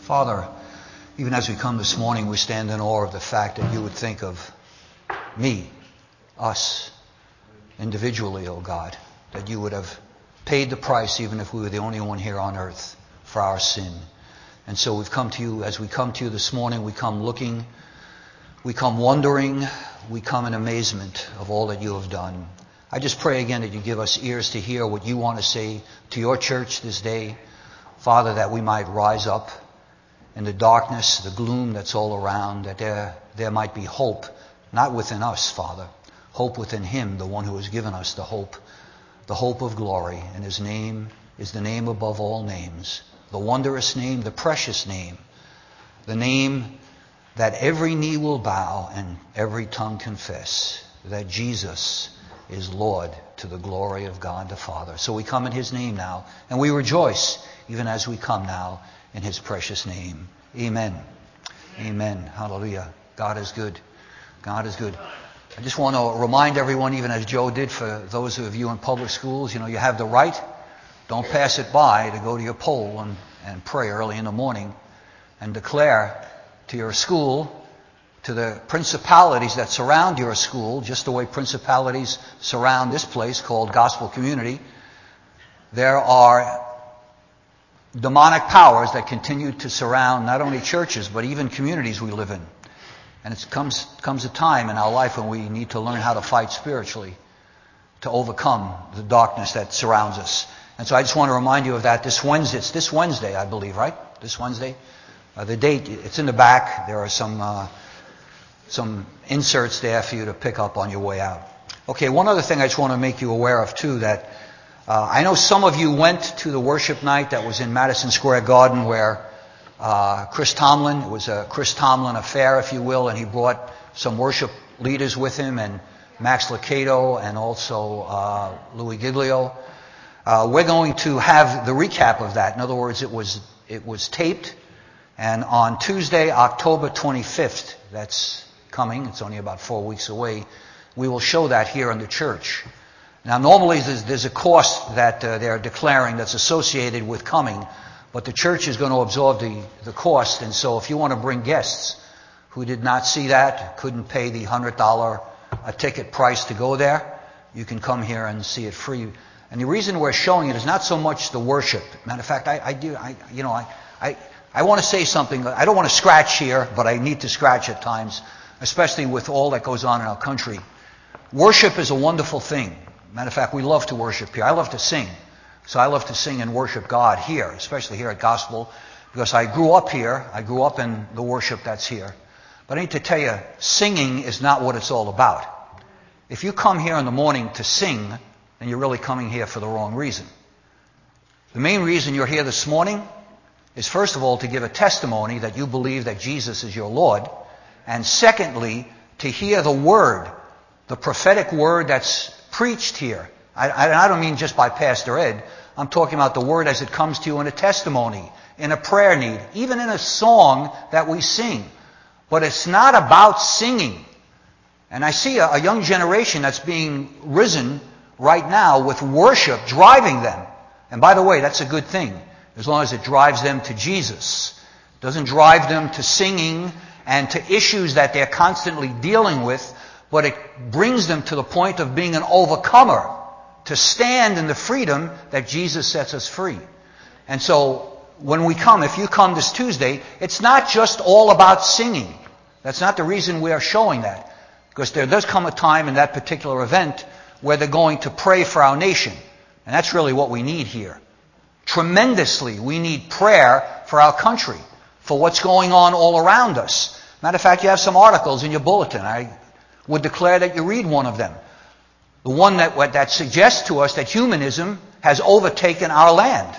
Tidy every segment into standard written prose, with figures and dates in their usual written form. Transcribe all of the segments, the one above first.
Father, even as we come this morning, we stand in awe of the fact that you would think of me, us, individually, oh God, that you would have paid the price even if we were the only one here on earth for our sin. And so we've come to you, as we come to you this morning, we come looking, we come wondering, we come in amazement of all that you have done. I just pray again that you give us ears to hear what you want to say to your church this day. Father, that we might rise up in the darkness, the gloom that's all around, that there might be hope, not within us, Father, hope within him, the one who has given us the hope of glory. And his name is the name above all names, the wondrous name, the precious name, the name that every knee will bow and every tongue confess that Jesus is Lord, to the glory of God the Father. So we come in his name now, and we rejoice even as we come now in his precious name. Amen. Amen. Hallelujah. God is good. God is good. I just want to remind everyone, even as Joe did for those of you in public schools, you have the right, don't pass it by, to go to your poll and pray early in the morning and declare to your school, to the principalities that surround your school, just the way principalities surround this place called Gospel Community. There are demonic powers that continue to surround not only churches, but even communities we live in. And it comes a time in our life when we need to learn how to fight spiritually to overcome the darkness that surrounds us. And so I just want to remind you of that this Wednesday. It's this Wednesday, I believe, right? This Wednesday. The date, it's in the back. There are some inserts there for you to pick up on your way out. Okay, one other thing I just want to make you aware of too, that I know some of you went to the worship night that was in Madison Square Garden where Chris Tomlin, it was a Chris Tomlin affair, if you will, and he brought some worship leaders with him, and Max Lucado and also Louis Giglio. We're going to have the recap of that. In other words, it was taped, and on Tuesday, October 25th, that's coming, it's only about 4 weeks away, we will show that here in the church. Now, normally there's a cost that they're declaring that's associated with coming, but the church is going to absorb the cost. And so if you want to bring guests who did not see that, couldn't pay the $100 a ticket price to go there, you can come here and see it free. And the reason we're showing it is not so much the worship. Matter of fact, I want to say something. I don't want to scratch here, but I need to scratch at times, especially with all that goes on in our country. Worship is a wonderful thing. Matter of fact, we love to worship here. I love to sing. So I love to sing and worship God here, especially here at Gospel, because I grew up here. I grew up in the worship that's here. But I need to tell you, singing is not what it's all about. If you come here in the morning to sing, then you're really coming here for the wrong reason. The main reason you're here this morning is, first of all, to give a testimony that you believe that Jesus is your Lord, and secondly, to hear the word, the prophetic word that's preached here. I don't mean just by Pastor Ed. I'm talking about the word as it comes to you in a testimony, in a prayer need, even in a song that we sing. But it's not about singing. And I see a young generation that's being risen right now with worship driving them. And by the way, that's a good thing, as long as it drives them to Jesus. It doesn't drive them to singing and to issues that they're constantly dealing with, but it brings them to the point of being an overcomer, to stand in the freedom that Jesus sets us free. And so when we come, if you come this Tuesday, it's not just all about singing. That's not the reason we are showing that. Because there does come a time in that particular event where they're going to pray for our nation. And that's really what we need here. Tremendously, we need prayer for our country, for what's going on all around us. Matter of fact, you have some articles in your bulletin. I would declare that you read one of them. The one that suggests to us that humanism has overtaken our land.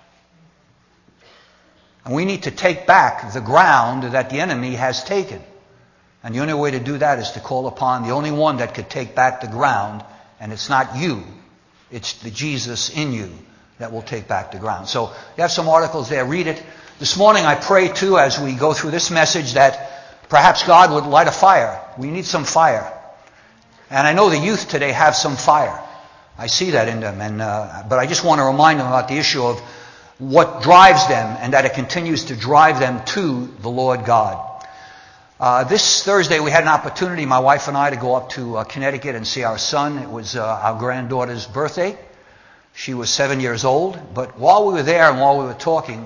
And we need to take back the ground that the enemy has taken. And the only way to do that is to call upon the only one that could take back the ground, and it's not you. It's the Jesus in you that will take back the ground. So you have some articles there. Read it. This morning I pray too, as we go through this message, that perhaps God would light a fire. We need some fire. And I know the youth today have some fire. I see that in them. But I just want to remind them about the issue of what drives them, and that it continues to drive them to the Lord God. This Thursday we had an opportunity, my wife and I, to go up to Connecticut and see our son. It was our granddaughter's birthday. She was 7 years old. But while we were there and while we were talking,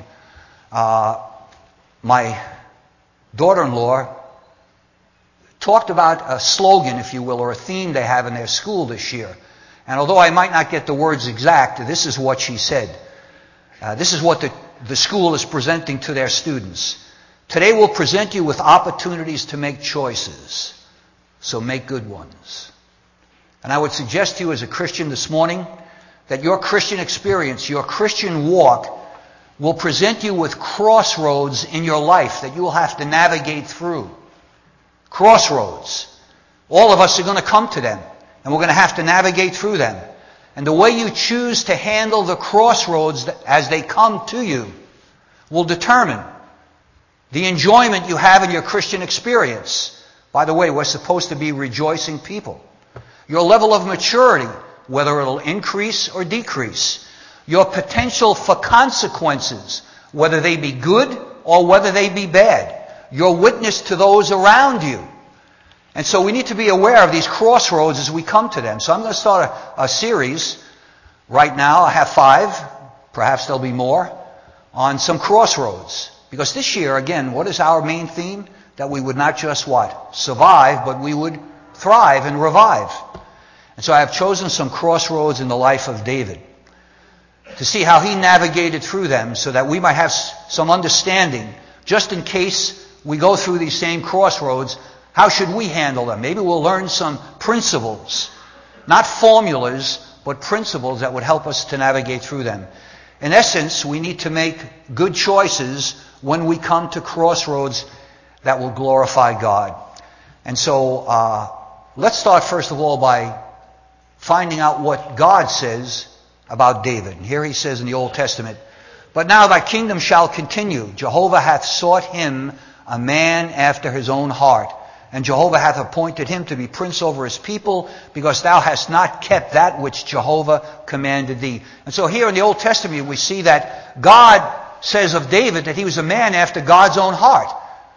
my daughter-in-law talked about a slogan, if you will, or a theme they have in their school this year. And although I might not get the words exact, this is what she said. This is what the school is presenting to their students. Today we'll present you with opportunities to make choices, so make good ones. And I would suggest to you as a Christian this morning that your Christian experience, your Christian walk, will present you with crossroads in your life that you will have to navigate through. Crossroads. All of us are going to come to them, and we're going to have to navigate through them. And the way you choose to handle the crossroads as they come to you will determine the enjoyment you have in your Christian experience. By the way, we're supposed to be rejoicing people. Your level of maturity, whether it'll increase or decrease. Your potential for consequences, whether they be good or whether they be bad. Your witness to those around you. And so we need to be aware of these crossroads as we come to them. So I'm going to start a series right now. I have 5, perhaps there'll be more, on some crossroads. Because this year, again, what is our main theme? That we would not just what? Survive, but we would thrive and revive. And so I have chosen some crossroads in the life of David to see how he navigated through them so that we might have some understanding, just in case we go through these same crossroads, how should we handle them? Maybe we'll learn some principles, not formulas, but principles that would help us to navigate through them. In essence, we need to make good choices when we come to crossroads that will glorify God. And so let's start first of all by finding out what God says about David. And here he says in the Old Testament, "But now thy kingdom shall continue. Jehovah hath sought him a man after his own heart. And Jehovah hath appointed him to be prince over his people, because thou hast not kept that which Jehovah commanded thee." And so here in the Old Testament we see that God says of David that he was a man after God's own heart.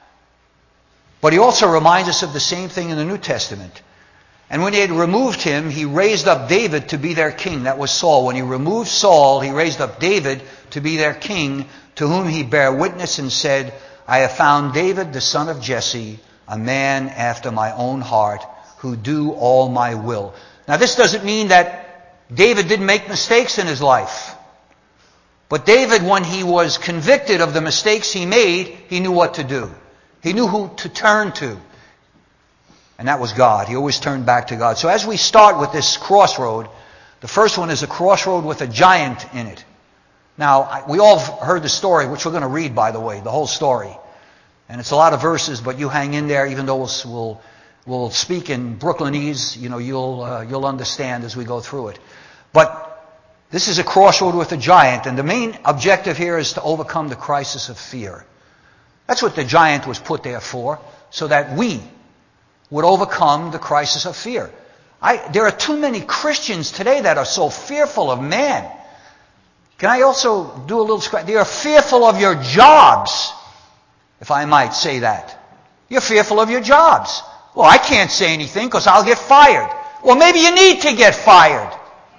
But he also reminds us of the same thing in the New Testament. And when he had removed him, he raised up David to be their king. That was Saul. When he removed Saul, he raised up David to be their king, to whom he bare witness and said, "I have found David the son of Jesse, a man after my own heart, who do all my will." Now this doesn't mean that David didn't make mistakes in his life. But David, when he was convicted of the mistakes he made, he knew what to do. He knew who to turn to. And that was God. He always turned back to God. So as we start with this crossroad, the first one is a crossroad with a giant in it. Now, we all heard the story, which we're going to read, by the way, the whole story. And it's a lot of verses, but you hang in there, even though we'll speak in Brooklynese, you'll understand as we go through it. But this is a crossroad with a giant, and the main objective here is to overcome the crisis of fear. That's what the giant was put there for, so that we would overcome the crisis of fear. There are too many Christians today that are so fearful of man. Can I also do a little scratch? They are fearful of your jobs, if I might say that. You're fearful of your jobs. Well, I can't say anything because I'll get fired. Well, maybe you need to get fired.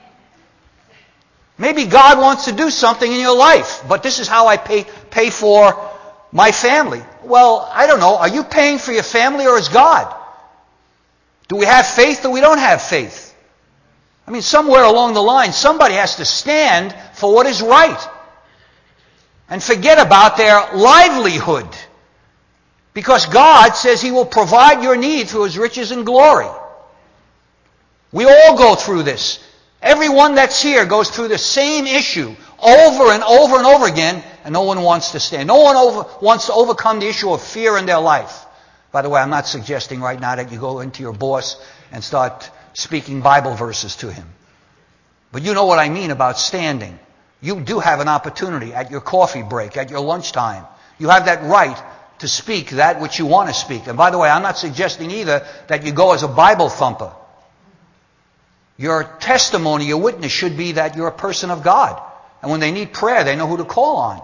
Maybe God wants to do something in your life, but this is how I pay for my family. Well, I don't know. Are you paying for your family or is God? Do we have faith or we don't have faith? I mean, somewhere along the line, somebody has to stand for what is right and forget about their livelihood. Because God says He will provide your need through His riches and glory. We all go through this. Everyone that's here goes through the same issue over and over and over again, and no one wants to stand. No one wants to overcome the issue of fear in their life. By the way, I'm not suggesting right now that you go into your boss and start speaking Bible verses to him. But you know what I mean about standing. You do have an opportunity at your coffee break, at your lunchtime. You have that right to speak that which you want to speak. And by the way, I'm not suggesting either that you go as a Bible thumper. Your testimony, your witness should be that you're a person of God. And when they need prayer, they know who to call on.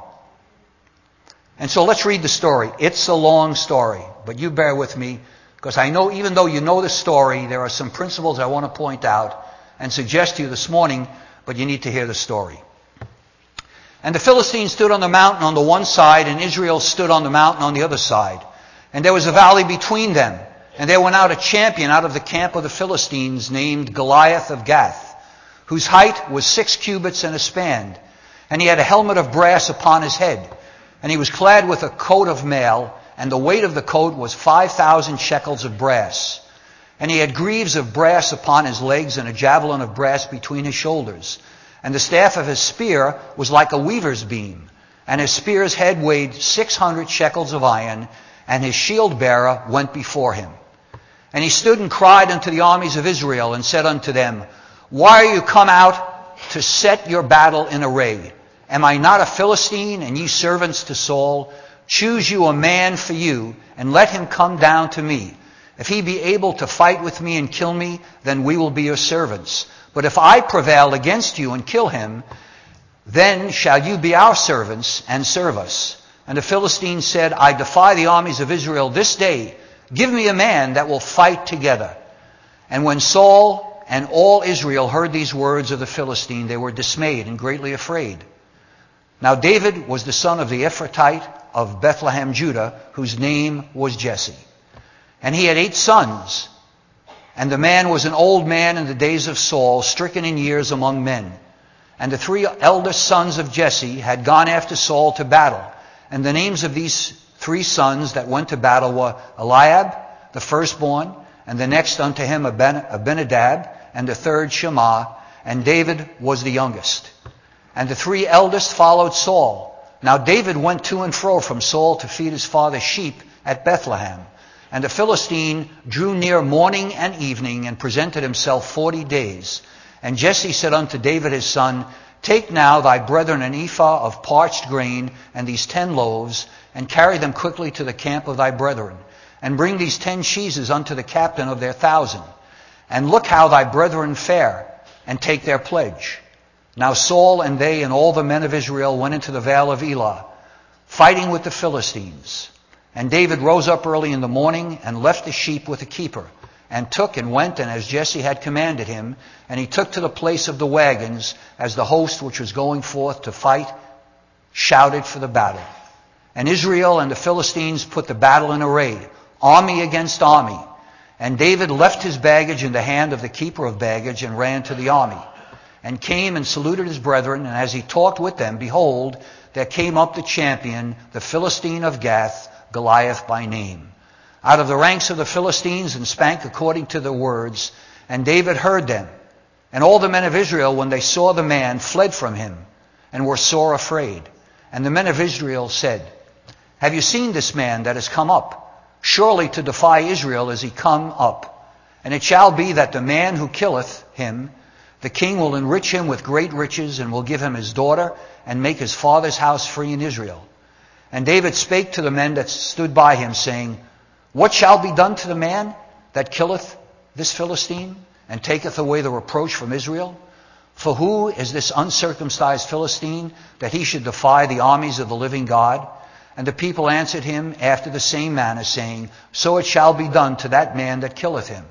And so let's read the story. It's a long story, but you bear with me, because I know even though you know the story, there are some principles I want to point out and suggest to you this morning, but you need to hear the story. And the Philistines stood on the mountain on the one side, and Israel stood on the mountain on the other side. And there was a valley between them. And there went out a champion out of the camp of the Philistines named Goliath of Gath, whose height was 6 cubits and a span. And he had a helmet of brass upon his head. And he was clad with a coat of mail, and the weight of the coat was 5,000 shekels of brass. And he had greaves of brass upon his legs, and a javelin of brass between his shoulders. And the staff of his spear was like a weaver's beam. And his spear's head weighed 600 shekels of iron, and his shield bearer went before him. And he stood and cried unto the armies of Israel, and said unto them, Why are you come out to set your battle in array? Am I not a Philistine, and ye servants to Saul? Choose you a man for you, and let him come down to me. If he be able to fight with me and kill me, then we will be your servants. But if I prevail against you and kill him, then shall you be our servants and serve us. And the Philistines said, I defy the armies of Israel this day. Give me a man that will fight together. And when Saul and all Israel heard these words of the Philistine, they were dismayed and greatly afraid. Now David was the son of the Ephrathite of Bethlehem, Judah, whose name was Jesse. And he had 8 sons. And the man was an old man in the days of Saul, stricken in years among men. And the 3 eldest sons of Jesse had gone after Saul to battle. And the names of these 3 sons that went to battle were Eliab, the firstborn, and the next unto him Abinadab, and the third Shammah, and David was the youngest. And the 3 eldest followed Saul. Now David went to and fro from Saul to feed his father's sheep at Bethlehem. And the Philistine drew near morning and evening, and presented himself 40 days. And Jesse said unto David his son, Take now thy brethren an ephah of parched grain, and these 10 loaves, and carry them quickly to the camp of thy brethren. And bring these 10 cheeses unto the captain of their 1,000. And look how thy brethren fare, and take their pledge. Now Saul and they and all the men of Israel went into the vale of Elah, fighting with the Philistines. And David rose up early in the morning, and left the sheep with the keeper, and took and went, and as Jesse had commanded him, and he took to the place of the wagons, as the host which was going forth to fight shouted for the battle. And Israel and the Philistines put the battle in array, army against army. And David left his baggage in the hand of the keeper of baggage, and ran to the army, and came and saluted his brethren. And as he talked with them, behold, there came up the champion, the Philistine of Gath, Goliath by name, out of the ranks of the Philistines, and spake according to the words. And David heard them. And all the men of Israel, when they saw the man, fled from him, and were sore afraid. And the men of Israel said, Have you seen this man that is come up? Surely to defy Israel is he come up. And it shall be that the man who killeth him, the king will enrich him with great riches, and will give him his daughter, and make his father's house free in Israel. And David spake to the men that stood by him, saying, What shall be done to the man that killeth this Philistine, and taketh away the reproach from Israel? For who is this uncircumcised Philistine, that he should defy the armies of the living God? And the people answered him after the same manner, saying, So it shall be done to that man that killeth him.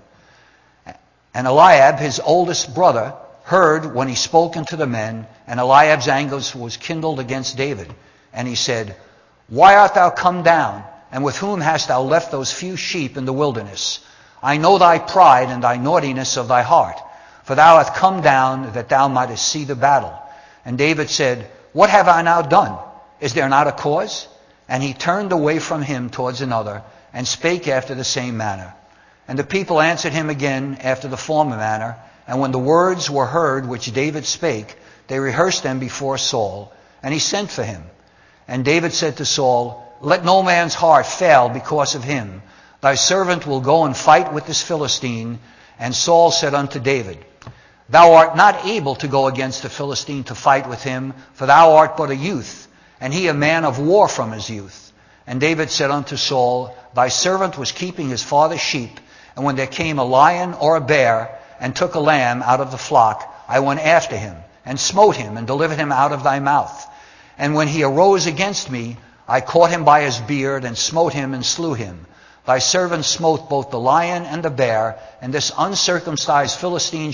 And Eliab, his oldest brother, heard when he spoke unto the men, and Eliab's anger was kindled against David. And he said, Why art thou come down? And with whom hast thou left those few sheep in the wilderness? I know thy pride and thy naughtiness of thy heart. For thou hast come down that thou mightest see the battle. And David said, What have I now done? Is there not a cause? And he turned away from him towards another, and spake after the same manner. And the people answered him again after the former manner. And when the words were heard which David spake, they rehearsed them before Saul. And he sent for him. And David said to Saul, Let no man's heart fail because of him. Thy servant will go and fight with this Philistine. And Saul said unto David, Thou art not able to go against the Philistine to fight with him, for thou art but a youth, and he a man of war from his youth. And David said unto Saul, Thy servant was keeping his father's sheep, and when there came a lion or a bear, and took a lamb out of the flock, I went after him, and smote him, and delivered him out of thy mouth. And when he arose against me, I caught him by his beard, and smote him, and slew him. Thy servant smote both the lion and the bear, and this uncircumcised Philistine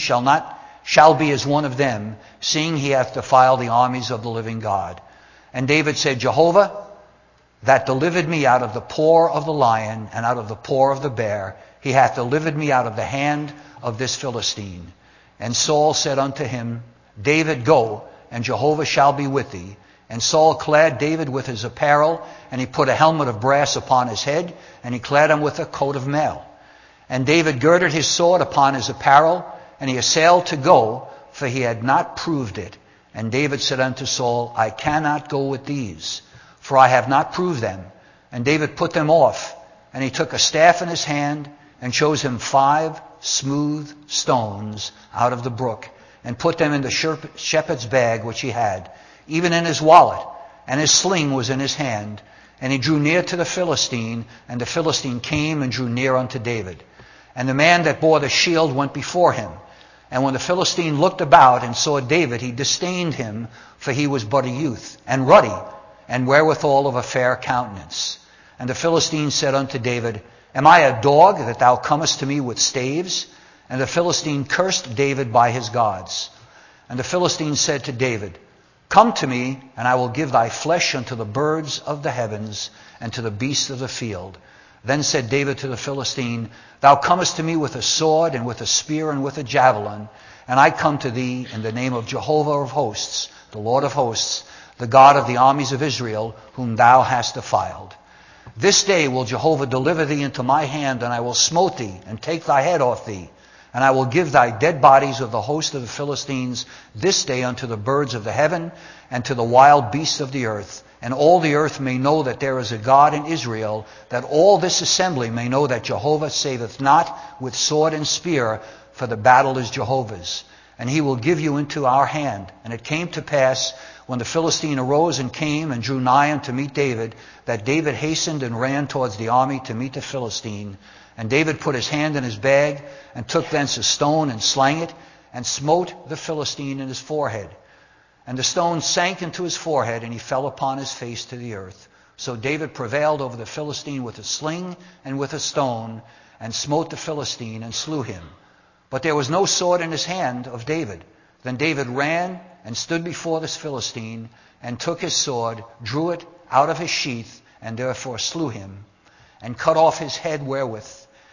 shall be as one of them, seeing he hath defiled the armies of the living God. And David said, Jehovah, that delivered me out of the paw of the lion and out of the paw of the bear, he hath delivered me out of the hand of this Philistine. And Saul said unto him, David, go, and Jehovah shall be with thee. And Saul clad David with his apparel, and he put a helmet of brass upon his head, and he clad him with a coat of mail. And David girded his sword upon his apparel, and he assailed to go, for he had not proved it. And David said unto Saul, I cannot go with these, for I have not proved them. And David put them off, and he took a staff in his hand, and chose him 5 smooth stones out of the brook, and put them in the shepherd's bag which he had, even in his wallet, and his sling was in his hand. And he drew near to the Philistine, and the Philistine came and drew near unto David. And the man that bore the shield went before him. And when the Philistine looked about and saw David, he disdained him, for he was but a youth, and ruddy, and wherewithal of a fair countenance. And the Philistine said unto David, Am I a dog that thou comest to me with staves? And the Philistine cursed David by his gods. And the Philistine said to David, Come to me, and I will give thy flesh unto the birds of the heavens, and to the beasts of the field. Then said David to the Philistine, Thou comest to me with a sword, and with a spear, and with a javelin, and I come to thee in the name of Jehovah of hosts, the Lord of hosts, the God of the armies of Israel, whom thou hast defiled. This day will Jehovah deliver thee into my hand, and I will smote thee, and take thy head off thee. And I will give thy dead bodies of the host of the Philistines this day unto the birds of the heaven, and to the wild beasts of the earth. And all the earth may know that there is a God in Israel, that all this assembly may know that Jehovah saveth not with sword and spear, for the battle is Jehovah's. And he will give you into our hand. And it came to pass, when the Philistine arose and came and drew nigh unto meet David, that David hastened and ran towards the army to meet the Philistine. And David put his hand in his bag, and took thence a stone, and slang it, and smote the Philistine in his forehead. And the stone sank into his forehead, and he fell upon his face to the earth. So David prevailed over the Philistine with a sling and with a stone, and smote the Philistine, and slew him. But there was no sword in his hand of David. Then David ran and stood before this Philistine, and took his sword, drew it out of his sheath, and therefore slew him, and cut off his head wherewith.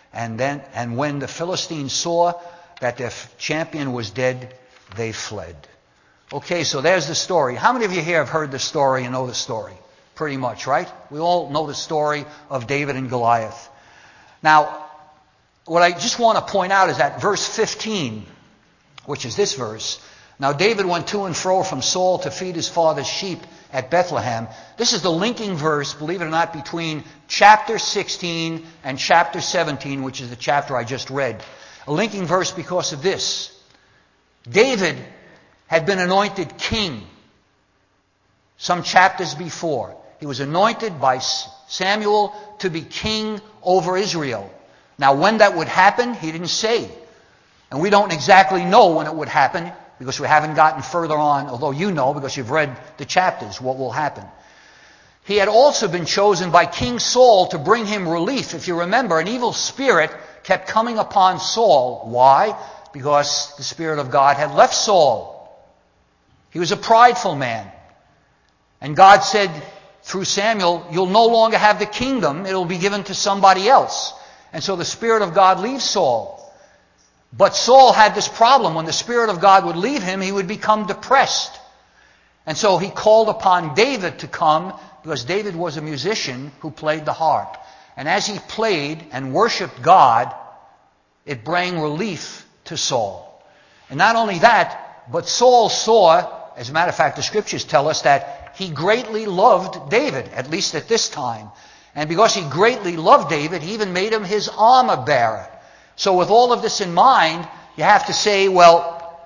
And when the Philistines saw that their champion was dead, they fled. Okay, so there's the story. How many of you here have heard the story and know the story? Pretty much, right? We all know the story of David and Goliath. Now, what I just want to point out is that verse 15, which is this verse. Now David went to and fro from Saul to feed his father's sheep at Bethlehem. This is the linking verse, believe it or not, between chapter 16 and chapter 17, which is the chapter I just read. A linking verse because of this. David had been anointed king some chapters before. He was anointed by Samuel to be king over Israel. Now when that would happen, he didn't say. And we don't exactly know when it would happen, because we haven't gotten further on, although you know, because you've read the chapters, what will happen. He had also been chosen by King Saul to bring him relief. If you remember, an evil spirit kept coming upon Saul. Why? Because the Spirit of God had left Saul. He was a prideful man. And God said through Samuel, you'll no longer have the kingdom, it'll be given to somebody else. And so the Spirit of God leaves Saul. But Saul had this problem. When the Spirit of God would leave him, he would become depressed. And so he called upon David to come, because David was a musician who played the harp. And as he played and worshiped God, it brought relief to Saul. And not only that, but Saul saw, as a matter of fact, the scriptures tell us that he greatly loved David, at least at this time. And because he greatly loved David, he even made him his armor bearer. So with all of this in mind, you have to say, well,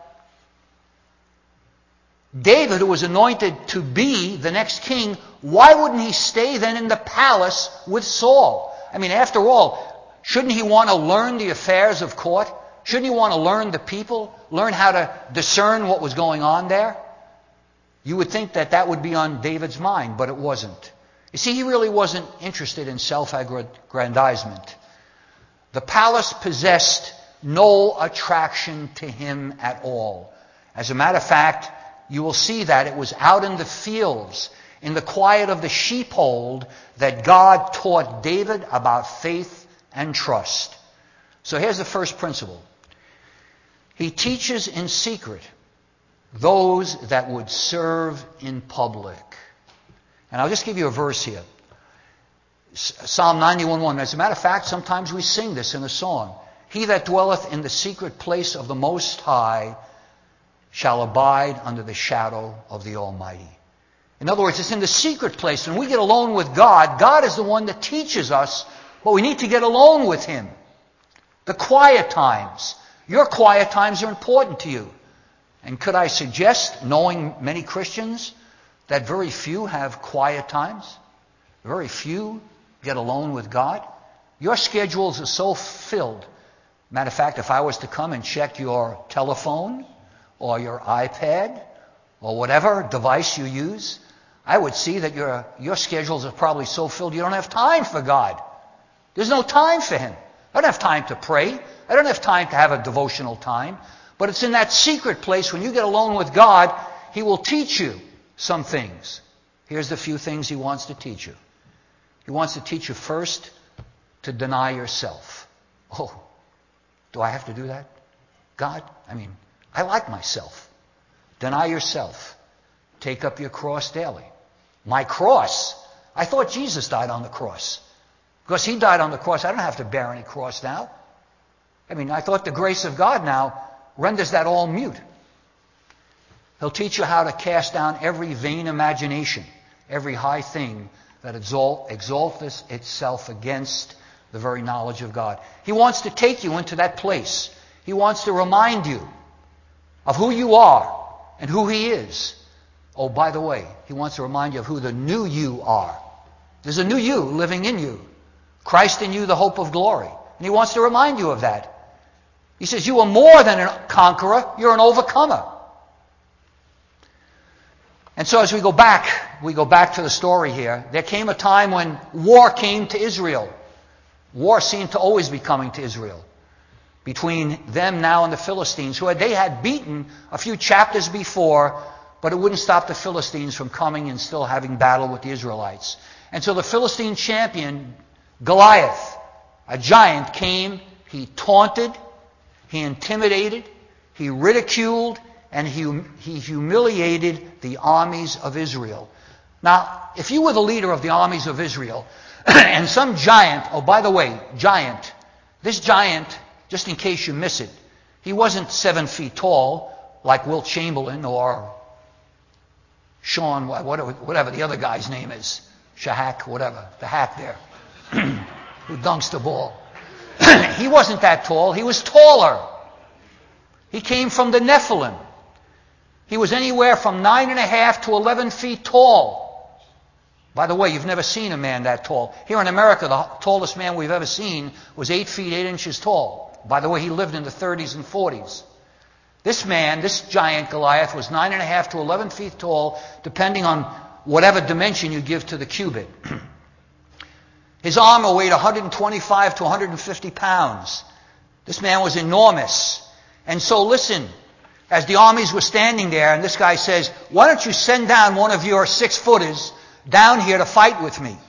David, who was anointed to be the next king, why wouldn't he stay then in the palace with Saul? I mean, after all, shouldn't he want to learn the affairs of court? Shouldn't he want to learn the people? Learn how to discern what was going on there? You would think that that would be on David's mind, but it wasn't. You see, he really wasn't interested in self-aggrandizement. The palace possessed no attraction to him at all. As a matter of fact, you will see that it was out in the fields, in the quiet of the sheepfold, that God taught David about faith and trust. So here's the first principle. He teaches in secret those that would serve in public. And I'll just give you a verse here. Psalm 91:1. As a matter of fact, sometimes we sing this in a song. He that dwelleth in the secret place of the Most High shall abide under the shadow of the Almighty. In other words, it's in the secret place. When we get alone with God, God is the one that teaches us, but we need to get alone with Him. The quiet times. Your quiet times are important to you. And could I suggest, knowing many Christians, that very few have quiet times? Very few get alone with God? Your schedules are so filled. Matter of fact, if I was to come and check your telephone or your iPad or whatever device you use, I would see that your schedules are probably so filled you don't have time for God. There's no time for Him. I don't have time to pray. I don't have time to have a devotional time. But it's in that secret place when you get alone with God, He will teach you some things. Here's the few things He wants to teach you. He wants to teach you first to deny yourself. Oh, do I have to do that? God, I like myself. Deny yourself. Take up your cross daily. My cross? I thought Jesus died on the cross. Because He died on the cross, I don't have to bear any cross now. I thought the grace of God now renders that all mute. He'll teach you how to cast down every vain imagination, every high thing that exalteth itself against the very knowledge of God. He wants to take you into that place. He wants to remind you of who you are and who He is. Oh, by the way, He wants to remind you of who the new you are. There's a new you living in you. Christ in you, the hope of glory. And He wants to remind you of that. He says, you are more than a conqueror, you're an overcomer. And so as we go back to the story here, there came a time when war came to Israel. War seemed to always be coming to Israel. Between them now and the Philistines, who they had beaten a few chapters before, but it wouldn't stop the Philistines from coming and still having battle with the Israelites. And so the Philistine champion, Goliath, a giant, came, he taunted, he intimidated, he ridiculed, and he humiliated the armies of Israel. Now, if you were the leader of the armies of Israel, and some giant, oh, by the way, giant, this giant, just in case you miss it, he wasn't 7 feet tall, like Wilt Chamberlain or Sean, whatever the other guy's name is, Shahak, whatever, the hack there, who dunks the ball. He wasn't that tall. He was taller. He came from the Nephilim. He was anywhere from 9.5 to 11 feet tall. By the way, you've never seen a man that tall. Here in America, the tallest man we've ever seen was 8 feet 8 inches tall. By the way, he lived in the 30s and 40s. This man, this giant Goliath, was 9.5 to 11 feet tall, depending on whatever dimension you give to the cubit. His armor weighed 125 to 150 pounds. This man was enormous. And so listen, as the armies were standing there, and this guy says, why don't you send down one of your 6-footers down here to fight with me?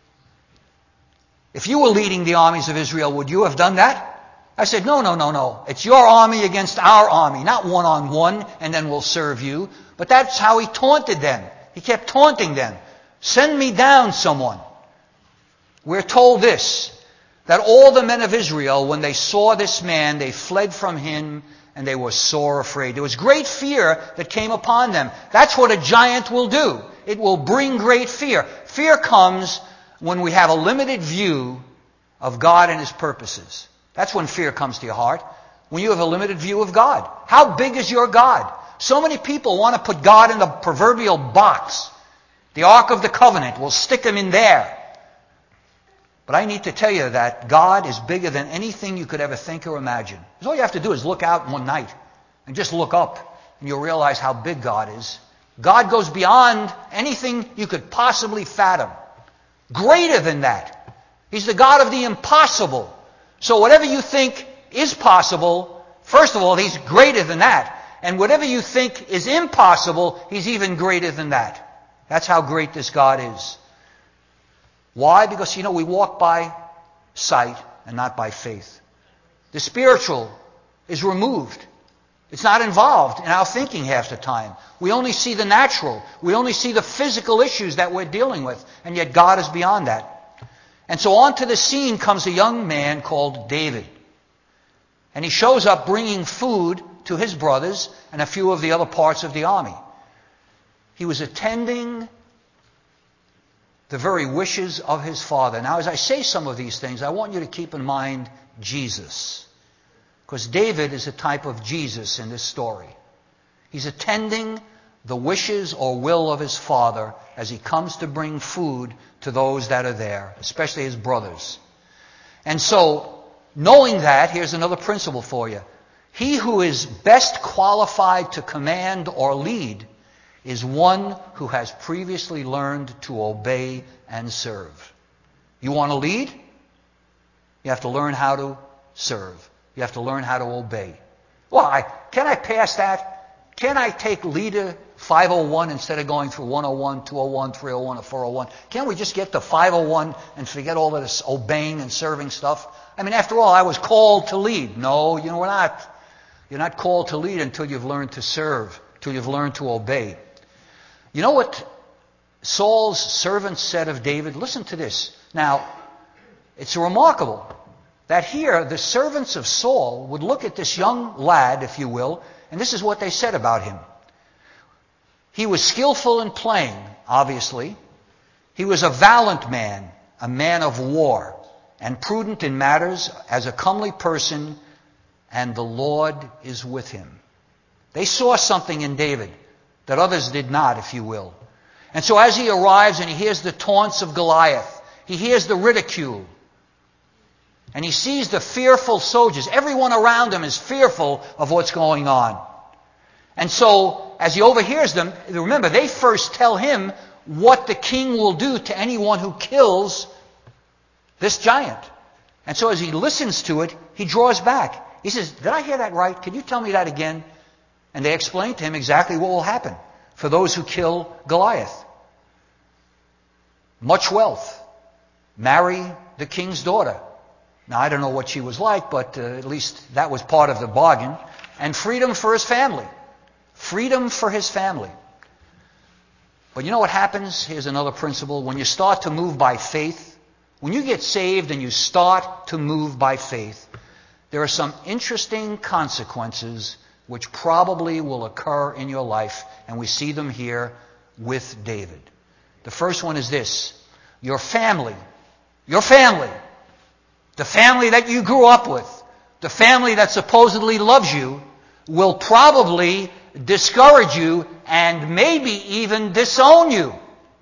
If you were leading the armies of Israel, would you have done that? I said, no. It's your army against our army, not one-on-one, and then we'll serve you. But that's how he taunted them. He kept taunting them. Send me down someone. We're told this, that all the men of Israel, when they saw this man, they fled from him and they were sore afraid. There was great fear that came upon them. That's what a giant will do. It will bring great fear. Fear comes when we have a limited view of God and His purposes. That's when fear comes to your heart. When you have a limited view of God. How big is your God? So many people want to put God in the proverbial box. The Ark of the Covenant. We'll stick Him in there. But I need to tell you that God is bigger than anything you could ever think or imagine. Because all you have to do is look out one night and just look up, and you'll realize how big God is. God goes beyond anything you could possibly fathom. Greater than that. He's the God of the impossible. So whatever you think is possible, first of all, He's greater than that. And whatever you think is impossible, He's even greater than that. That's how great this God is. Why? Because, we walk by sight and not by faith. The spiritual is removed. It's not involved in our thinking half the time. We only see the natural. We only see the physical issues that we're dealing with. And yet God is beyond that. And so onto the scene comes a young man called David. And he shows up bringing food to his brothers and a few of the other parts of the army. He was attending the very wishes of his father. Now, as I say some of these things, I want you to keep in mind Jesus. Because David is a type of Jesus in this story. He's attending the wishes or will of his father as he comes to bring food to those that are there, especially his brothers. And so, knowing that, here's another principle for you. He who is best qualified to command or lead is one who has previously learned to obey and serve. You want to lead? You have to learn how to serve. You have to learn how to obey. Well, can I pass that? Can I take leader 501 instead of going through 101, 201, 301, or 401? Can't we just get to 501 and forget all of this obeying and serving stuff? I mean, after all, I was called to lead. No, we're not. You're not called to lead until you've learned to serve, until you've learned to obey. You know what Saul's servants said of David? Listen to this. Now, it's remarkable that here the servants of Saul would look at this young lad, if you will, and this is what they said about him. He was skillful in playing, obviously. He was a valiant man, a man of war, and prudent in matters, as a comely person, and the Lord is with him. They saw something in David that others did not, if you will. And so as he arrives and he hears the taunts of Goliath, he hears the ridicule, and he sees the fearful soldiers. Everyone around him is fearful of what's going on. And so, as he overhears them, remember, they first tell him what the king will do to anyone who kills this giant. And so as he listens to it, he draws back. He says, did I hear that right? Can you tell me that again? And they explain to him exactly what will happen for those who kill Goliath. Much wealth. Marry the king's daughter. Now, I don't know what she was like, but at least that was part of the bargain. And freedom for his family. Freedom for his family. But you know what happens? Here's another principle. When you start to move by faith, when you get saved and you start to move by faith, there are some interesting consequences which probably will occur in your life, and we see them here with David. The first one is this. Your family, the family that you grew up with, the family that supposedly loves you, will probably discourage you and maybe even disown you.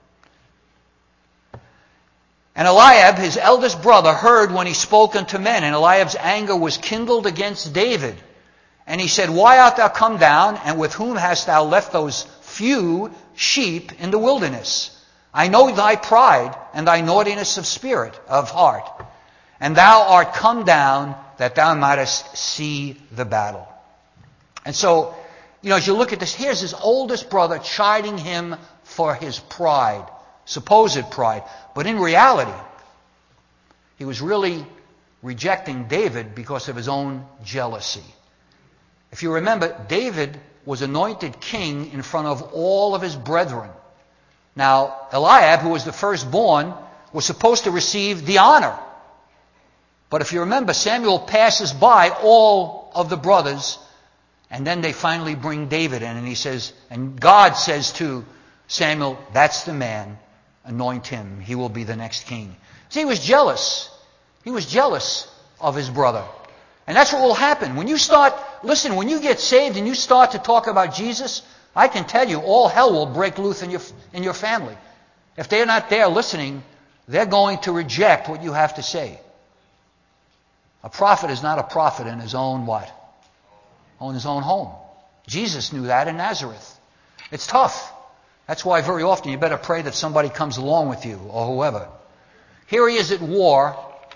And Eliab, his eldest brother, heard when he spoke unto men, and Eliab's anger was kindled against David. And he said, why art thou come down, and with whom hast thou left those few sheep in the wilderness? I know thy pride and thy naughtiness of spirit, of heart. And thou art come down that thou mightest see the battle. And so, as you look at this, here's his oldest brother chiding him for his pride, supposed pride. But in reality, he was really rejecting David because of his own jealousy. If you remember, David was anointed king in front of all of his brethren. Now, Eliab, who was the firstborn, was supposed to receive the honor. But if you remember, Samuel passes by all of the brothers, and then they finally bring David in, and he says, and God says to Samuel, that's the man, anoint him, he will be the next king. See, he was jealous. He was jealous of his brother. And that's what will happen. When you get saved and you start to talk about Jesus, I can tell you all hell will break loose in your family. If they're not there listening, they're going to reject what you have to say. A prophet is not a prophet in his own what? In his own home. Jesus knew that in Nazareth. It's tough. That's why very often you better pray that somebody comes along with you or whoever. Here he is at war,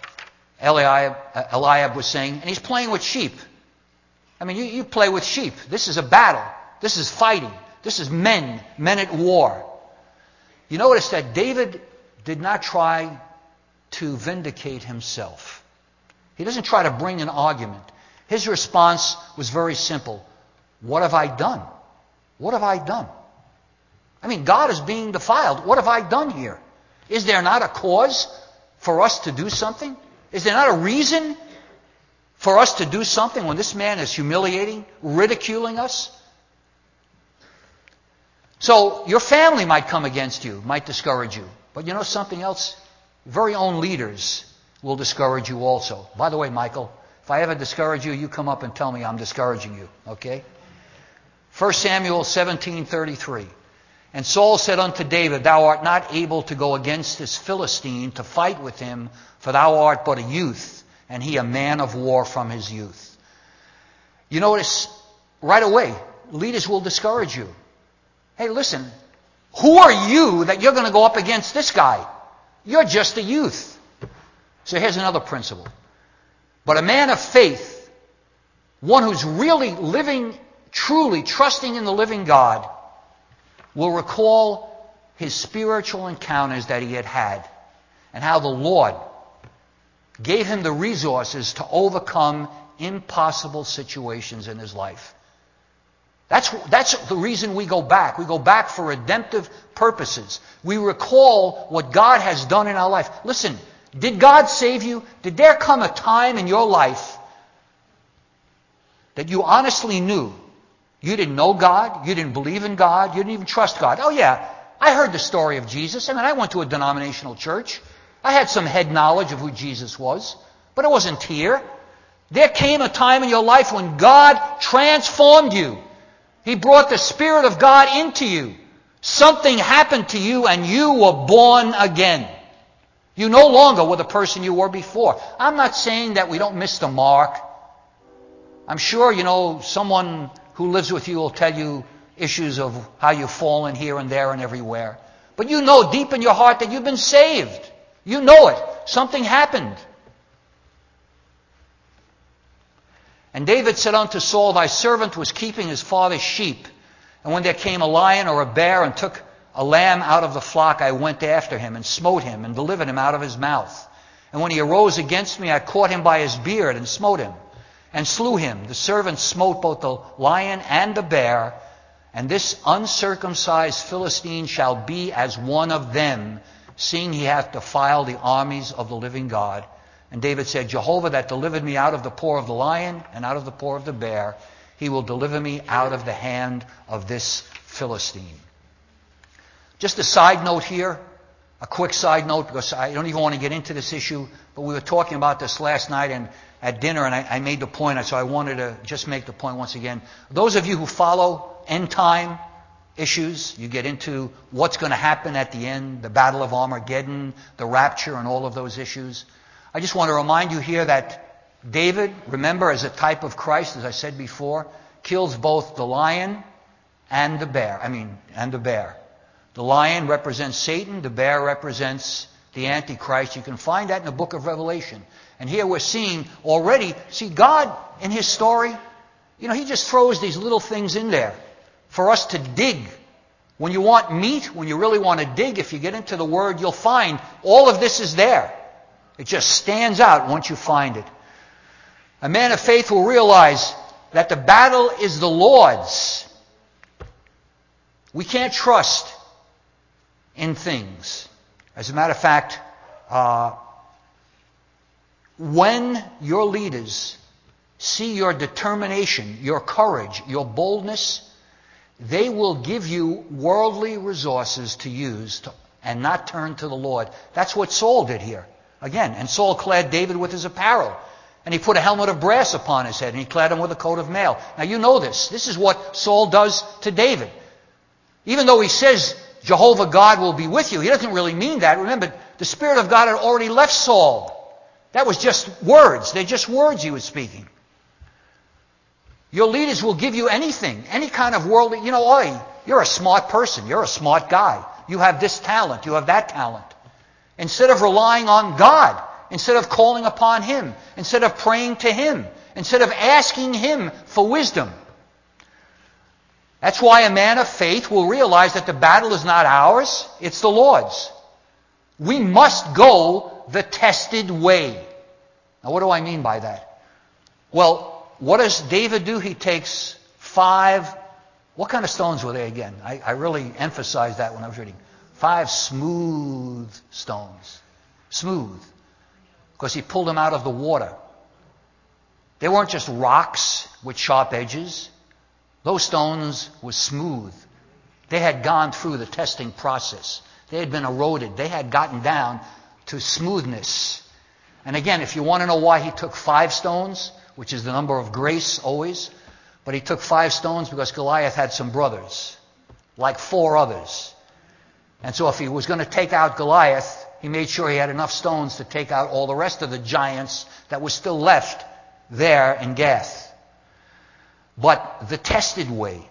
Eliab was saying, and he's playing with sheep. I mean, you play with sheep. This is a battle. This is fighting. This is men at war. You notice that David did not try to vindicate himself. He doesn't try to bring an argument. His response was very simple. What have I done? What have I done? I mean, God is being defiled. What have I done here? Is there not a cause for us to do something? Is there not a reason for us to do something when this man is humiliating, ridiculing us? So your family might come against you, might discourage you. But you know something else? Your very own leaders will discourage you also. By the way, Michael, if I ever discourage you, you come up and tell me I'm discouraging you. Okay? 1 Samuel 17:33. And Saul said unto David, Thou art not able to go against this Philistine to fight with him, for thou art but a youth, and he a man of war from his youth. You notice right away, leaders will discourage you. Hey, listen, who are you that you're going to go up against this guy? You're just a youth. So here's another principle. But a man of faith, one who's really living, truly trusting in the living God, will recall his spiritual encounters that he had and how the Lord gave him the resources to overcome impossible situations in his life. That's the reason we go back. We go back for redemptive purposes. We recall what God has done in our life. Listen, did God save you? Did there come a time in your life that you honestly knew you didn't know God, you didn't believe in God, you didn't even trust God? Oh yeah, I heard the story of Jesus. I mean, I went to a denominational church. I had some head knowledge of who Jesus was, but it wasn't here. There came a time in your life when God transformed you. He brought the Spirit of God into you. Something happened to you and you were born again. You no longer were the person you were before. I'm not saying that we don't miss the mark. I'm sure, someone who lives with you will tell you issues of how you've fallen here and there and everywhere. But you know deep in your heart that you've been saved. You know it. Something happened. And David said unto Saul, Thy servant was keeping his father's sheep. And when there came a lion or a bear and took a lamb out of the flock, I went after him and smote him and delivered him out of his mouth. And when he arose against me, I caught him by his beard and smote him and slew him. The servant smote both the lion and the bear, and this uncircumcised Philistine shall be as one of them, seeing he hath defiled the armies of the living God. And David said, Jehovah that delivered me out of the paw of the lion and out of the paw of the bear, he will deliver me out of the hand of this Philistine. Just a side note here, a quick side note, because I don't even want to get into this issue, but we were talking about this last night at dinner, and I made the point, so I wanted to just make the point once again. Those of you who follow end time issues, you get into what's going to happen at the end, the Battle of Armageddon, the rapture, and all of those issues. I just want to remind you here that David, remember, as a type of Christ, as I said before, kills both the lion and the bear. The lion represents Satan. The bear represents the Antichrist. You can find that in the book of Revelation. And here we're seeing already, God in His story, He just throws these little things in there for us to dig. When you want meat, when you really want to dig, if you get into the Word, you'll find all of this is there. It just stands out once you find it. A man of faith will realize that the battle is the Lord's. We can't trust in things. As a matter of fact, when your leaders see your determination, your courage, your boldness, they will give you worldly resources to use and not turn to the Lord. That's what Saul did here. Again, and Saul clad David with his apparel. And he put a helmet of brass upon his head, and he clad him with a coat of mail. Now you know this. This is what Saul does to David. Even though he says, Jehovah God will be with you, he doesn't really mean that. Remember, The Spirit of God had already left Saul. That was just words. They're just words he was speaking. Your leaders will give you anything, any kind of worldly, you're a smart person. You're a smart guy. You have this talent. You have that talent. Instead of relying on God, instead of calling upon Him, instead of praying to Him, instead of asking Him for wisdom. That's why a man of faith will realize that the battle is not ours, it's the Lord's. We must go the tested way. Now, what do I mean by that? Well, what does David do? He takes 5, what kind of stones were they again? I really emphasized that when I was reading. 5 smooth stones. Smooth. Because he pulled them out of the water. They weren't just rocks with sharp edges. Those stones were smooth. They had gone through the testing process. They had been eroded. They had gotten down to smoothness. And again, if you want to know why he took 5 stones, which is the number of grace always, but he took 5 stones because Goliath had some brothers, like 4 others. And so if he was going to take out Goliath, he made sure he had enough stones to take out all the rest of the giants that were still left there in Gath. But the tested way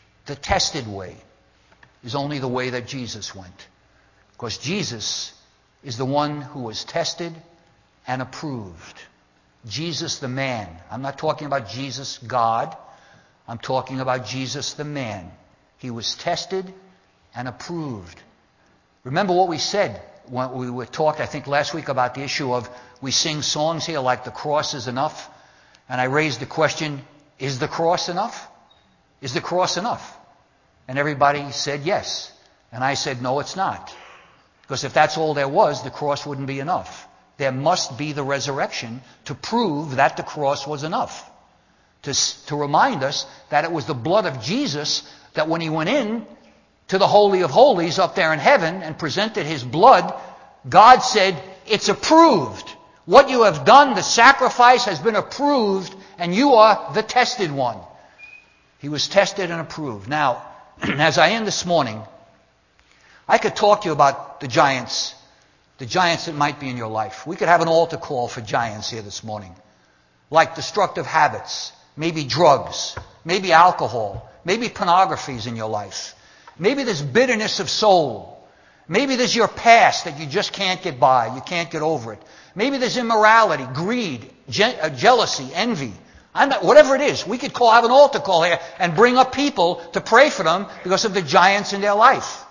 is only the way that Jesus went. Because Jesus is the one who was tested and approved. Jesus the man. I'm not talking about Jesus God. I'm talking about Jesus the man. He was tested and approved. Remember what we said when we were talked, I think last week, about the issue of we sing songs here like the cross is enough. And I raised the question, is the cross enough? Is the cross enough? And everybody said yes. And I said, no, it's not. Because if that's all there was, the cross wouldn't be enough. There must be the resurrection to prove that the cross was enough. To remind us that it was the blood of Jesus that when he went in to the Holy of Holies up there in heaven and presented his blood, God said, it's approved. What you have done, the sacrifice has been approved, and you are the tested one. He was tested and approved. Now, as I end this morning, I could talk to you about the giants that might be in your life. We could have an altar call for giants here this morning. Like destructive habits, maybe drugs, maybe alcohol, maybe pornographies in your life. Maybe there's bitterness of soul. Maybe there's your past that you just can't get by. You can't get over it. Maybe there's immorality, greed, jealousy, envy. Whatever it is, we could have an altar call here and bring up people to pray for them because of the giants in their life.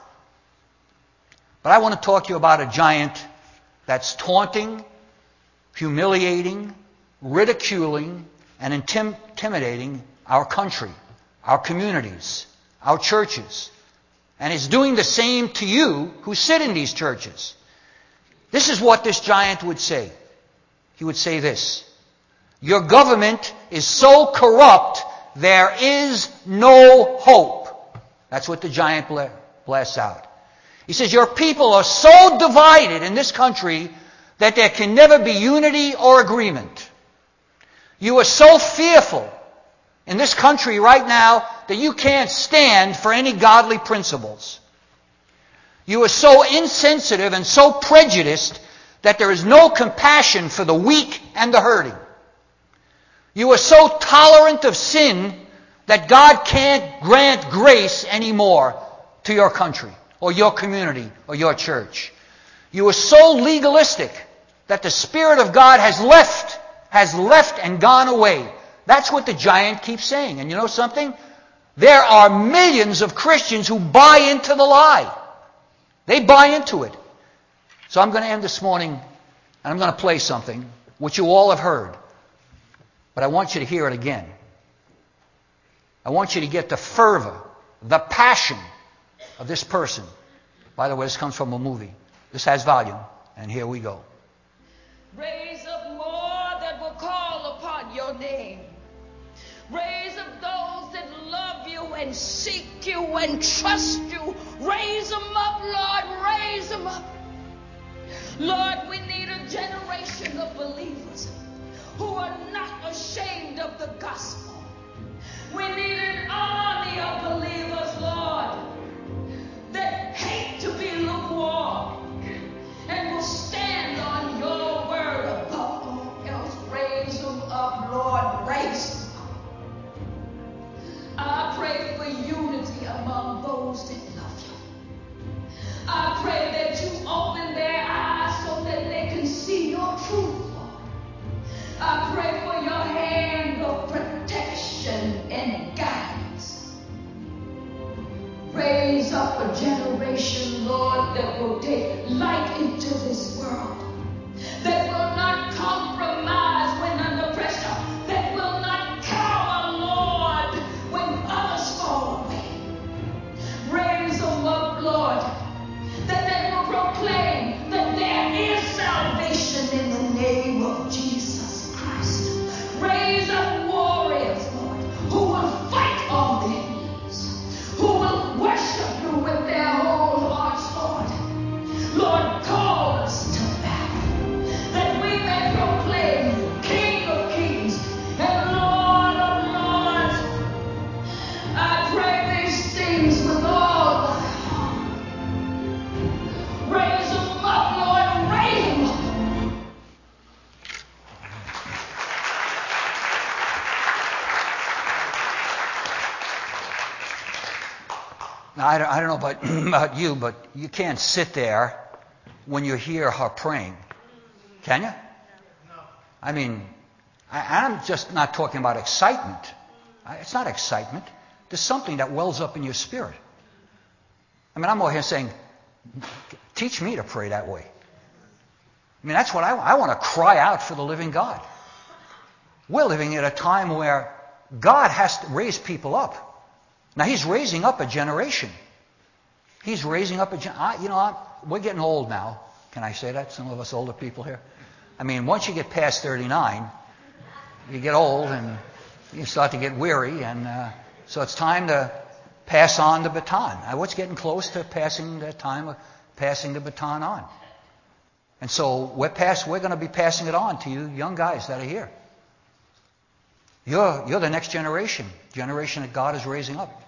But I want to talk to you about a giant that's taunting, humiliating, ridiculing, and intimidating our country, our communities, our churches. And is doing the same to you who sit in these churches. This is what this giant would say. He would say this: your government is so corrupt, there is no hope. That's what the giant blasts out. He says, your people are so divided in this country that there can never be unity or agreement. You are so fearful in this country right now that you can't stand for any godly principles. You are so insensitive and so prejudiced that there is no compassion for the weak and the hurting. You are so tolerant of sin that God can't grant grace anymore to your country or your community or your church. You are so legalistic that the Spirit of God has left and gone away. That's what the giant keeps saying. And you know something? There are millions of Christians who buy into the lie. They buy into it. So I'm going to end this morning and I'm going to play something which you all have heard. But I want you to hear it again. I want you to get the fervor, the passion of this person. By the way, this comes from a movie. This has volume. And here we go. Raise up more that will call upon your name. Raise up those that love you and seek you and trust you. Raise them up, Lord. Raise them up. Lord, we need a generation of believers who are not ashamed of the gospel. We need an army of believers, Lord, that hate to be lukewarm and will will take light into this world, that will not compromise when under pressure, that will not cower, Lord, when others fall away. Raise them up, Lord, that they will proclaim that there is salvation in the name of Jesus Christ. Raise up warriors, Lord, who will fight on their knees, who will worship you with their whole hearts, Lord. Lord, call us to battle, that we may proclaim King of Kings and Lord of Lords. I pray these things with all my heart. Raise them up, Lord, raise them up. Now, I don't know about you, but you can't sit there when you hear her praying. Can you? I mean, I'm just not talking about excitement. It's not excitement. There's something that wells up in your spirit. I mean, I'm over here saying, teach me to pray that way. I mean, that's what I want to cry out for the living God. We're living at a time where God has to raise people up. Now, He's raising up a generation. He's raising up a generation. We're getting old now. Can I say that? Some of us older people here. I mean, once you get past 39, you get old and you start to get weary. And so it's time to pass on the baton. What's getting close to passing the time of passing the baton on? And so we're going to be passing it on to you young guys that are here. You're the next generation that God is raising up.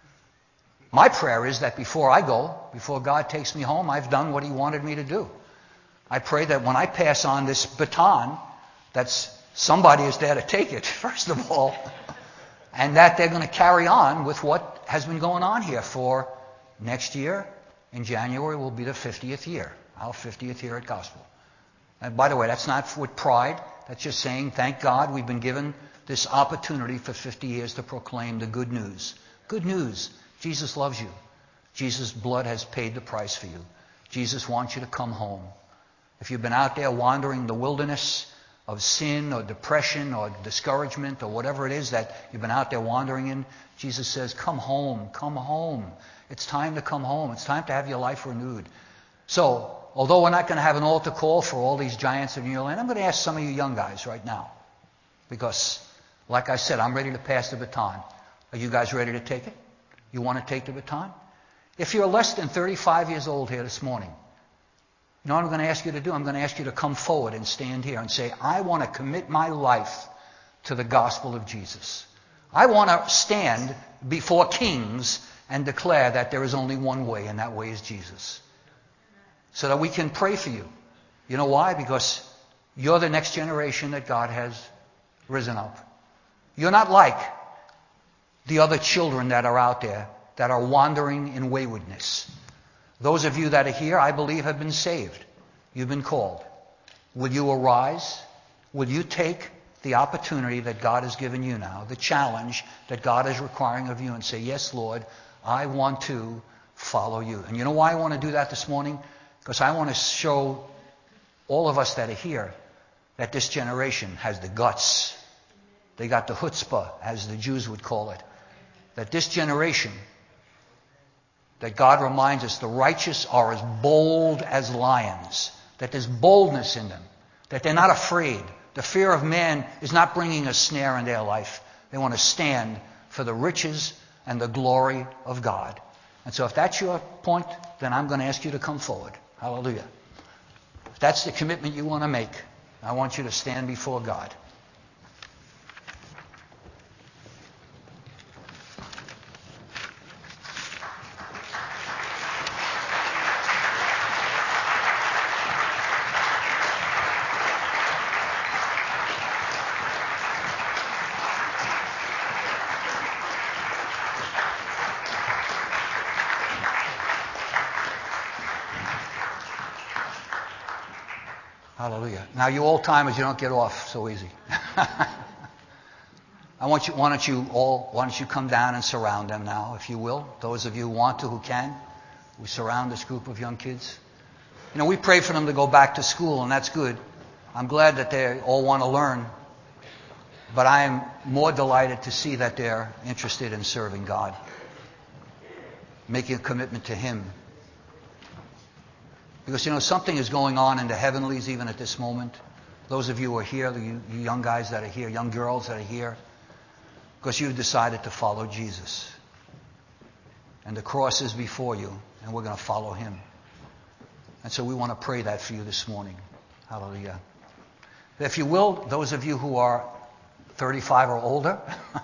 My prayer is that before I go, before God takes me home, I've done what He wanted me to do. I pray that when I pass on this baton, that somebody is there to take it, first of all, and that they're going to carry on with what has been going on here for next year. In January will be the 50th year, our 50th year at Gospel. And by the way, that's not with pride. That's just saying, thank God we've been given this opportunity for 50 years to proclaim the good news. Good news. Jesus loves you. Jesus' blood has paid the price for you. Jesus wants you to come home. If you've been out there wandering the wilderness of sin or depression or discouragement or whatever it is that you've been out there wandering in, Jesus says, come home, come home. It's time to come home. It's time to have your life renewed. So, although we're not going to have an altar call for all these giants in your land, I'm going to ask some of you young guys right now. Because, like I said, I'm ready to pass the baton. Are you guys ready to take it? You want to take the baton? If you're less than 35 years old here this morning, you know what I'm going to ask you to do? I'm going to ask you to come forward and stand here and say, I want to commit my life to the gospel of Jesus. I want to stand before kings and declare that there is only one way, and that way is Jesus. So that we can pray for you. You know why? Because you're the next generation that God has risen up. You're not like the other children that are out there that are wandering in waywardness. Those of you that are here, I believe, have been saved. You've been called. Will you arise? Will you take the opportunity that God has given you now, the challenge that God is requiring of you, and say, yes, Lord, I want to follow you. And you know why I want to do that this morning? Because I want to show all of us that are here that this generation has the guts. They got the chutzpah, as the Jews would call it. That this generation, that God reminds us, the righteous are as bold as lions. That there's boldness in them. That they're not afraid. The fear of man is not bringing a snare in their life. They want to stand for the riches and the glory of God. And so if that's your point, then I'm going to ask you to come forward. Hallelujah. If that's the commitment you want to make, I want you to stand before God. Hallelujah. Now, you old timers, you don't get off so easy. Why don't you come down and surround them now, if you will? Those of you who want to, who can. We surround this group of young kids. You know, we pray for them to go back to school, and that's good. I'm glad that they all want to learn. But I am more delighted to see that they're interested in serving God, making a commitment to Him. Because, you know, something is going on in the heavenlies even at this moment. Those of you who are here, you young guys that are here, young girls that are here, because you've decided to follow Jesus. And the cross is before you, and we're going to follow Him. And so we want to pray that for you this morning. Hallelujah. If you will, those of you who are 35 or older,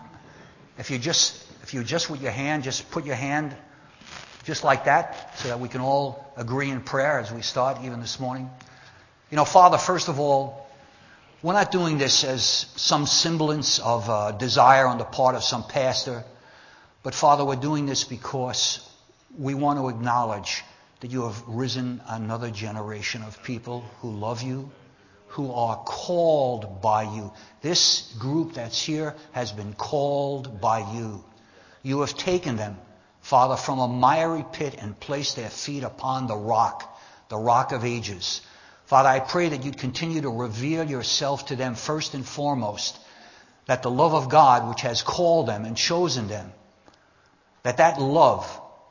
if you just with your hand, just put your hand just like that, so that we can all agree in prayer as we start even this morning. You know, Father, first of all, we're not doing this as some semblance of desire on the part of some pastor, but Father, we're doing this because we want to acknowledge that you have risen another generation of people who love you, who are called by you. This group that's here has been called by you. You have taken them, Father, from a miry pit and placed their feet upon the rock of ages. Father, I pray that you'd continue to reveal yourself to them first and foremost, that the love of God which has called them and chosen them, that love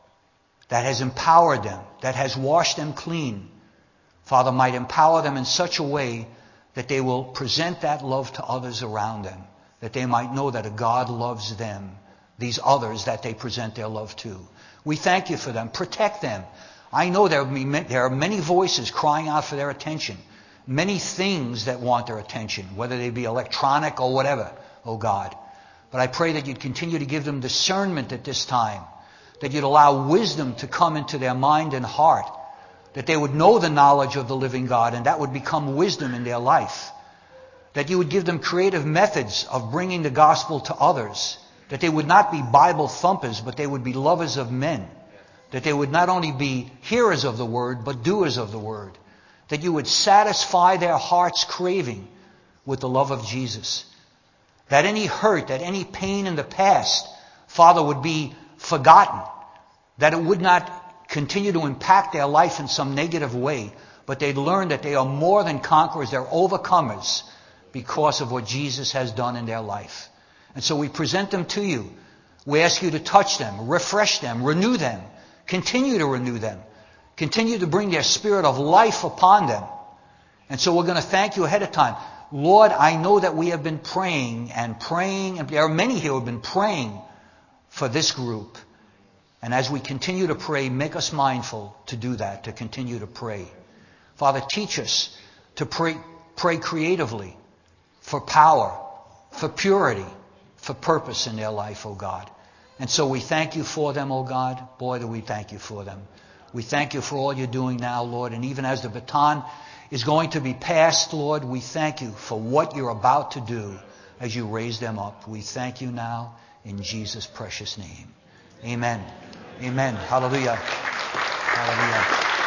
that has empowered them, that has washed them clean, Father, might empower them in such a way that they will present that love to others around them, that they might know that a God loves them, these others that they present their love to. We thank you for them. Protect them. I know there are many voices crying out for their attention, many things that want their attention, whether they be electronic or whatever, oh God. But I pray that you'd continue to give them discernment at this time, that you'd allow wisdom to come into their mind and heart, that they would know the knowledge of the living God, and that would become wisdom in their life. That you would give them creative methods of bringing the gospel to others. That they would not be Bible thumpers, but they would be lovers of men. That they would not only be hearers of the word, but doers of the word. That you would satisfy their heart's craving with the love of Jesus. That any hurt, that any pain in the past, Father, would be forgotten. That it would not continue to impact their life in some negative way, but they'd learn that they are more than conquerors, they're overcomers because of what Jesus has done in their life. And so we present them to you. We ask you to touch them, refresh them, renew them, continue to renew them, continue to bring their spirit of life upon them. And so we're going to thank you ahead of time. Lord, I know that we have been praying, and there are many here who have been praying for this group. And as we continue to pray, make us mindful to do that, to continue to pray. Father, teach us to pray creatively, for power, for purity, for purpose in their life, oh God. And so we thank you for them, oh God. Boy, do we thank you for them. We thank you for all you're doing now, Lord. And even as the baton is going to be passed, Lord, we thank you for what you're about to do as you raise them up. We thank you now in Jesus' precious name. Amen. Amen. Hallelujah. Hallelujah.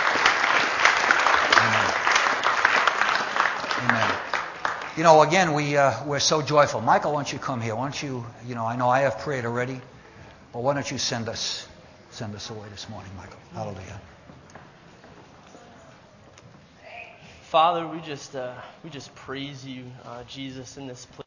Amen. Amen. You know, again, we're so joyful. Michael, why don't you come here? Why don't you, I know I have prayed already, but why don't you send us away this morning, Michael? Hallelujah. Father, we just praise you, Jesus, in this place.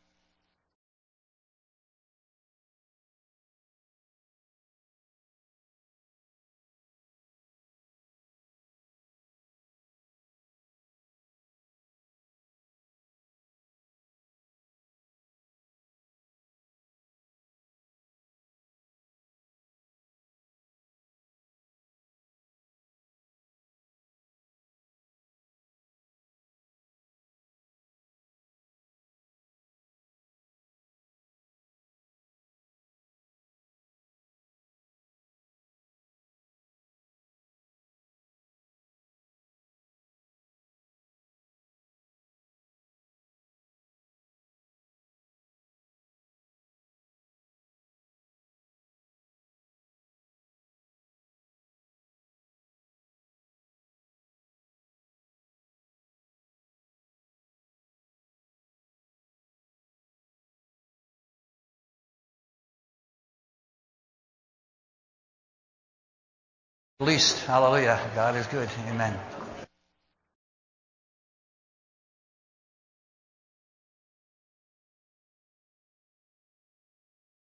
Released. Hallelujah. God is good. Amen.